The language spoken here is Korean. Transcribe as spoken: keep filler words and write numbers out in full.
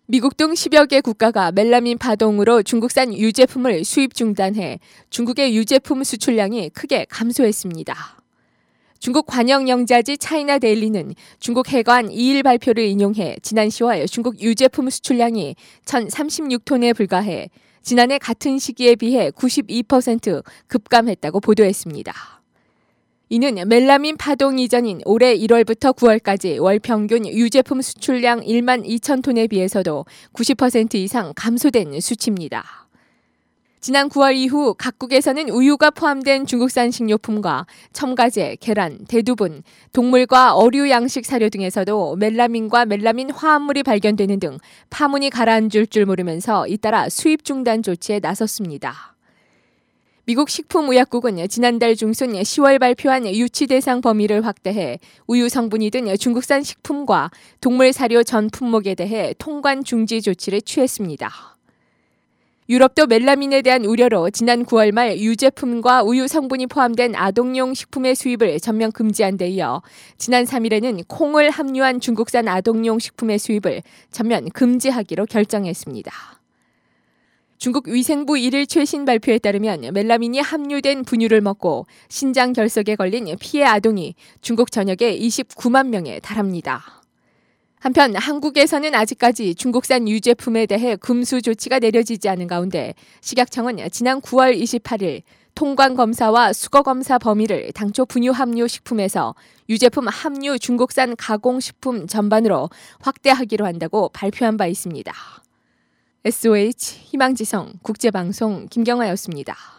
미국 등 십여 개 국가가 멜라민 파동으로 중국산 유제품을 수입 중단해 중국의 유제품 수출량이 크게 감소했습니다. 중국 관영영자지 차이나 데일리는 중국 해관 이 일 발표를 인용해 지난 시월 중국 유제품 수출량이 천삼십육 톤에 불과해 지난해 같은 시기에 비해 구십이 퍼센트 급감했다고 보도했습니다. 이는 멜라민 파동 이전인 올해 일월부터 구월까지 월 평균 유제품 수출량 일만 이천 톤에 비해서도 구십 퍼센트 이상 감소된 수치입니다. 지난 구월 이후 각국에서는 우유가 포함된 중국산 식료품과 첨가제, 계란, 대두분, 동물과 어류 양식 사료 등에서도 멜라민과 멜라민 화합물이 발견되는 등 파문이 가라앉을 줄 모르면서 잇따라 수입 중단 조치에 나섰습니다. 미국 식품의약국은 지난달 중순 시월 발표한 유치 대상 범위를 확대해 우유 성분이 든 중국산 식품과 동물 사료 전 품목에 대해 통관 중지 조치를 취했습니다. 유럽도 멜라민에 대한 우려로 지난 구월 말 유제품과 우유 성분이 포함된 아동용 식품의 수입을 전면 금지한 데 이어 지난 삼 일에는 콩을 함유한 중국산 아동용 식품의 수입을 전면 금지하기로 결정했습니다. 중국 위생부 일 일 최신 발표에 따르면 멜라민이 함유된 분유를 먹고 신장 결석에 걸린 피해 아동이 중국 전역에 이십구만 명에 달합니다. 한편 한국에서는 아직까지 중국산 유제품에 대해 금수 조치가 내려지지 않은 가운데 식약청은 지난 구월 이십팔일 통관 검사와 수거 검사 범위를 당초 분유 함유 식품에서 유제품 함유 중국산 가공식품 전반으로 확대하기로 한다고 발표한 바 있습니다. 에스오에이치 희망지성 국제방송 김경아였습니다.